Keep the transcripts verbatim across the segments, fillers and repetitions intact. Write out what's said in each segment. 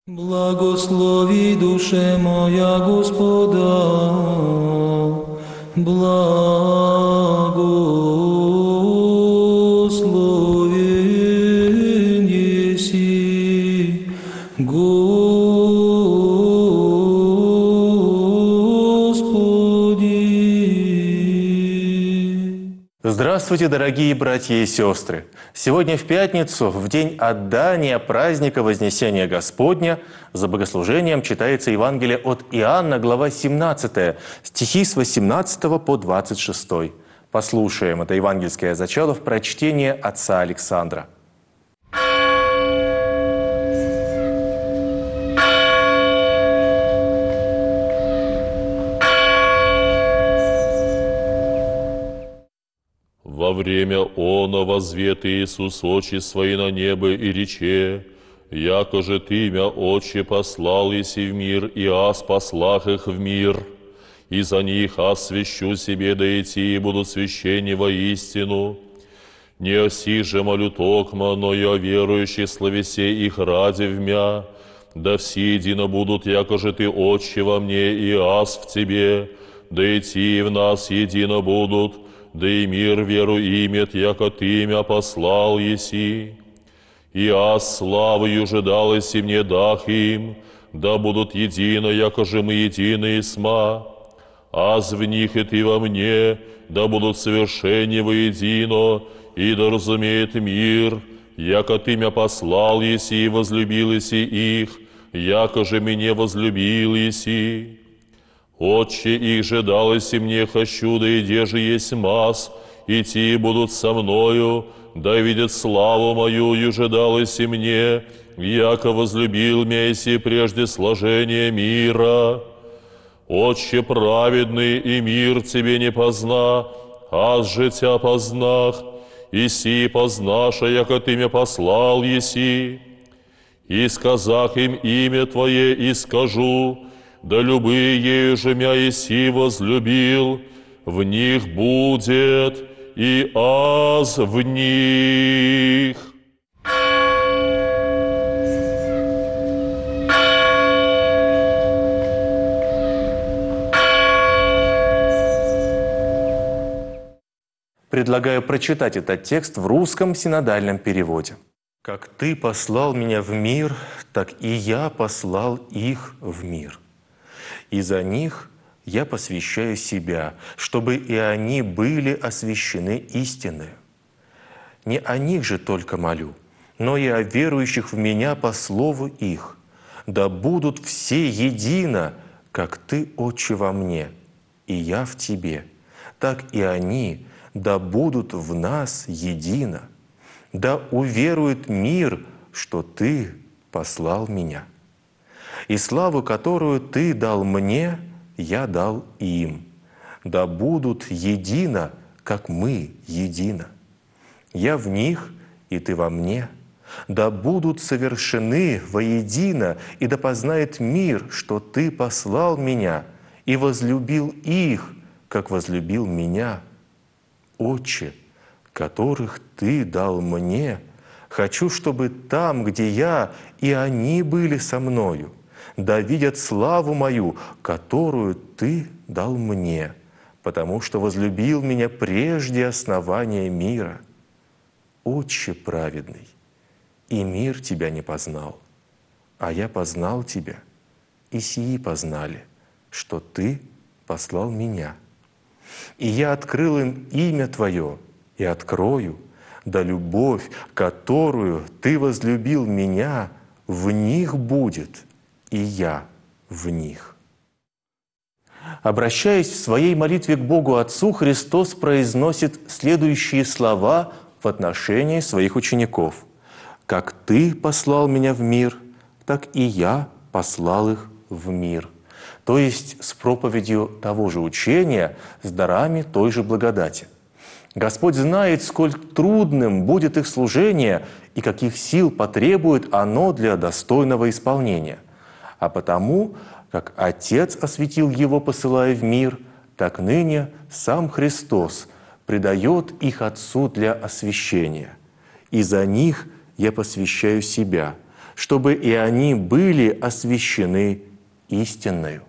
Благослови, душе моя, Господа, благословен еси, Господи. Здравствуйте, дорогие братья и сестры! Сегодня в пятницу, в день отдания праздника Вознесения Господня, за богослужением читается Евангелие от Иоанна, глава семнадцатая, стихи с восемнадцатого по двадцать шестой. Послушаем это евангельское зачало в прочтении отца Александра. Во время оно возвет Иисус очи свои на небо и рече: «Яко же Ты, мя, Отче, послал еси в мир, и аз послах их в мир, и за них аз свящу себе, да идти и будут священни воистину. Не оси же молю токма, но и о верующих словесе их ради в мя, да все едино будут, яко же Ты, Отче, во мне, и аз в Тебе, да идти в нас едино будут, да и мир веру имет, яко Ты мя послал еси. И аз славою же дал еси мне дах им, да будут едино, яко же мы едины сма. Аз в них и Ты во мне, да будут совершенни воедино, и да разумеет мир, яко Ты мя послал еси и возлюбил еси их, яко же меня возлюбил еси. Отче, их же дал еси мне, хочу, да и де же есть мас, идти будут со мною, да видят славу мою, еже дал еси мне, яко возлюбил меня еси прежде сложения мира. Отче праведный, и мир Тебе не позна, аз же Тя познах, и си познаша, яко Ты меня послал еси. И сказах им имя Твое, и скажу, да любые ею же мя еси возлюбил, в них будет и аз в них». Предлагаю прочитать этот текст в русском синодальном переводе. «Как Ты послал меня в мир, так и я послал их в мир. И за них я посвящаю себя, чтобы и они были освящены истиною. Не о них же только молю, но и о верующих в Меня по слову их, да будут все едино, как Ты, Отче, во мне, и я в Тебе, так и они, да будут в нас едино, да уверует мир, что Ты послал Меня. И славу, которую Ты дал мне, я дал им, да будут едино, как мы едино. Я в них, и Ты во мне, да будут совершены воедино, и да познает мир, что Ты послал Меня и возлюбил их, как возлюбил Меня. Отче, которых Ты дал мне, хочу, чтобы там, где я, и они были со мною, да видят славу мою, которую Ты дал мне, потому что возлюбил меня прежде основания мира. Отче праведный, и мир Тебя не познал, а я познал Тебя, и сии познали, что Ты послал Меня. И я открыл им имя Твое и открою, да любовь, которую Ты возлюбил Меня, в них будет, и я в них». Обращаясь в своей молитве к Богу Отцу, Христос произносит следующие слова в отношении своих учеников. «Как Ты послал Меня в мир, так и я послал их в мир». То есть с проповедью того же учения, с дарами той же благодати. Господь знает, сколь трудным будет их служение и каких сил потребует оно для достойного исполнения. А потому, как Отец осветил его, посылая в мир, так ныне сам Христос предает их Отцу для освящения. И за них я посвящаю себя, чтобы и они были освящены истинною.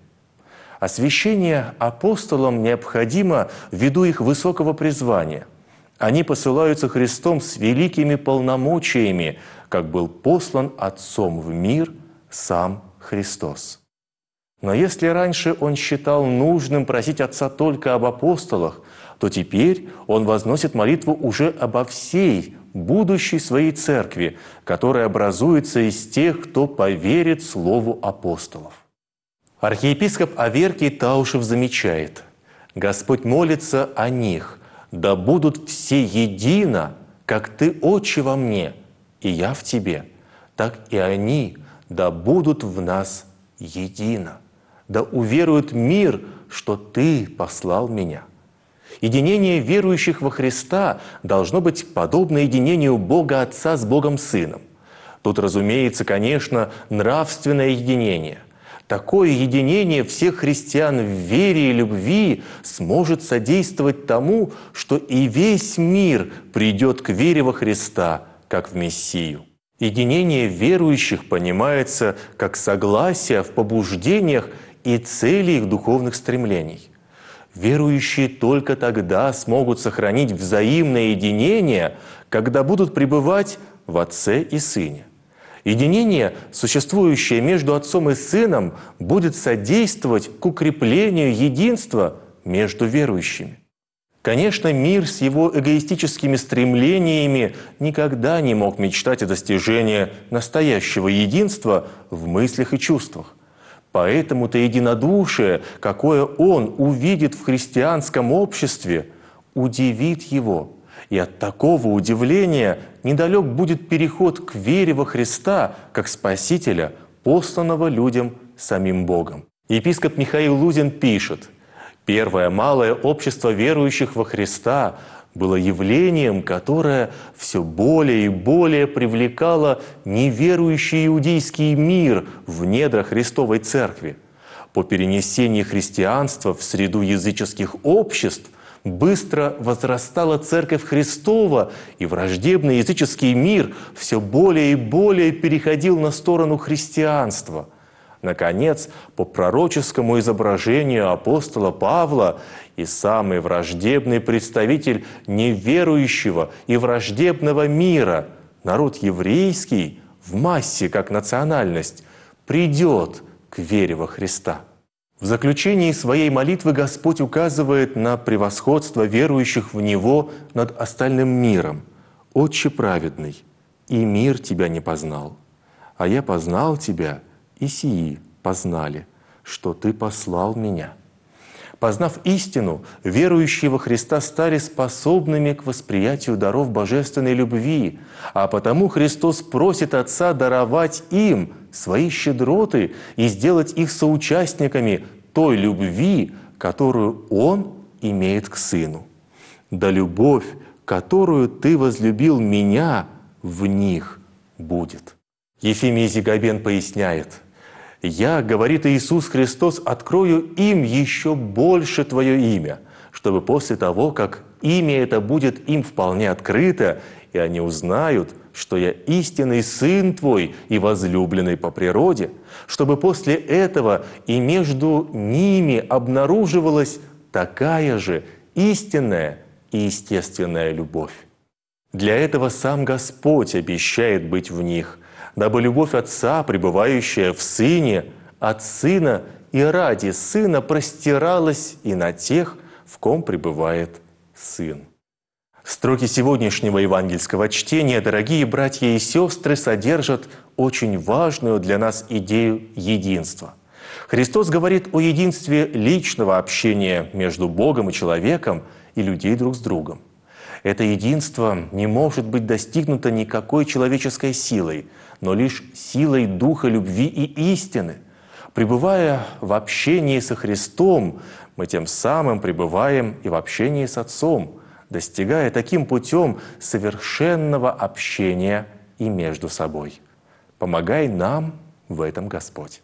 Освящение апостолам необходимо ввиду их высокого призвания. Они посылаются Христом с великими полномочиями, как был послан Отцом в мир сам Христос. Но если раньше он считал нужным просить Отца только об апостолах, то теперь он возносит молитву уже обо всей будущей своей церкви, которая образуется из тех, кто поверит слову апостолов. Архиепископ Аверкий Таушев замечает: «Господь молится о них, да будут все едино, как Ты, Отче, во мне, и я в Тебе, так и они, да будут в нас едино, да уверует мир, что Ты послал меня». Единение верующих во Христа должно быть подобно единению Бога Отца с Богом Сыном. Тут, разумеется, конечно, нравственное единение. Такое единение всех христиан в вере и любви сможет содействовать тому, что и весь мир придет к вере во Христа, как в Мессию. Единение верующих понимается как согласие в побуждениях и цели их духовных стремлений. Верующие только тогда смогут сохранить взаимное единение, когда будут пребывать в Отце и Сыне. Единение, существующее между Отцом и Сыном, будет содействовать к укреплению единства между верующими. Конечно, мир с его эгоистическими стремлениями никогда не мог мечтать о достижении настоящего единства в мыслях и чувствах. Поэтому-то единодушие, какое он увидит в христианском обществе, удивит его. И от такого удивления недалек будет переход к вере во Христа, как Спасителя, посланного людям самим Богом. Епископ Михаил Лузин пишет: «Первое малое общество верующих во Христа было явлением, которое все более и более привлекало неверующий иудейский мир в недра Христовой Церкви. По перенесении христианства в среду языческих обществ быстро возрастала Церковь Христова, и враждебный языческий мир все более и более переходил на сторону христианства. Наконец, по пророческому изображению апостола Павла, и самый враждебный представитель неверующего и враждебного мира, народ еврейский, в массе как национальность, придет к вере во Христа». В заключении своей молитвы Господь указывает на превосходство верующих в Него над остальным миром. «Отче праведный, и мир Тебя не познал, а я познал Тебя, и сии познали, что Ты послал Меня». Познав истину, верующие во Христа стали способными к восприятию даров божественной любви, а потому Христос просит Отца даровать им свои щедроты и сделать их соучастниками той любви, которую Он имеет к Сыну. «Да любовь, которую Ты возлюбил Меня, в них будет». Ефимий Зигабен поясняет: «Я, — говорит Иисус Христос, — открою им еще больше Твое имя, чтобы после того, как имя это будет им вполне открыто, и они узнают, что я истинный Сын Твой и возлюбленный по природе, чтобы после этого и между ними обнаруживалась такая же истинная и естественная любовь. Для этого сам Господь обещает быть в них, дабы любовь Отца, пребывающая в Сыне, от Сына и ради Сына простиралась и на тех, в ком пребывает Сын». Строки сегодняшнего евангельского чтения, дорогие братья и сестры, содержат очень важную для нас идею единства. Христос говорит о единстве личного общения между Богом и человеком и людей друг с другом. Это единство не может быть достигнуто никакой человеческой силой, но лишь силой Духа любви и истины. Пребывая в общении со Христом, мы тем самым пребываем и в общении с Отцом, достигая таким путем совершенного общения и между собой. Помогай нам в этом Господь.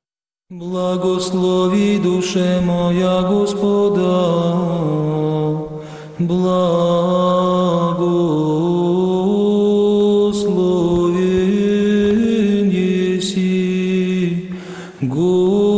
Благослови, душе моя, Господа, благословение Господи,